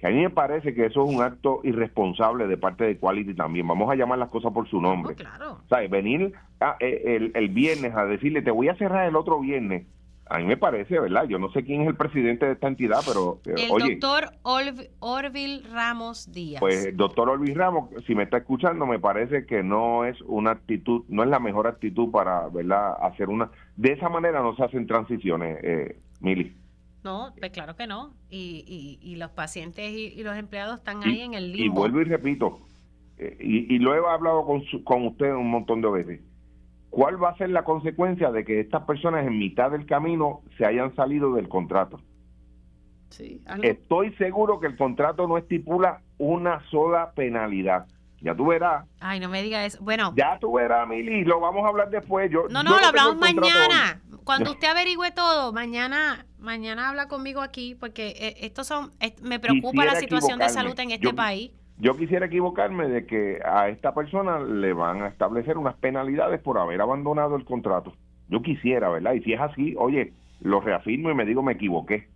que a mí me parece que eso es un acto irresponsable de parte de Quality también. Vamos a llamar las cosas por su nombre. Claro. ¿Sabes? Venir el viernes a decirle, te voy a cerrar el otro viernes, a mí me parece, ¿verdad? Yo no sé quién es el presidente de esta entidad, pero el doctor Orville Ramos Díaz. Pues el doctor Orville Ramos, si me está escuchando, me parece que no es una actitud, no es la mejor actitud para, ¿verdad?, hacer una... De esa manera no se hacen transiciones, Mili. No, pues claro que no. Y los pacientes y los empleados están ahí en el limbo. Y vuelvo y repito, y lo he hablado con usted un montón de veces. ¿Cuál va a ser la consecuencia de que estas personas en mitad del camino se hayan salido del contrato? Sí, estoy seguro que el contrato no estipula una sola penalidad. Ya tú verás. Ay, no me diga eso. Bueno. Ya tú verás, Mili, lo vamos a hablar después. No, lo hablamos mañana. Cuando usted averigüe todo, mañana habla conmigo aquí, porque me preocupa la situación de salud en este país. Yo quisiera equivocarme de que a esta persona le van a establecer unas penalidades por haber abandonado el contrato. Yo quisiera, ¿verdad? Y si es así, oye, lo reafirmo y me digo, me equivoqué.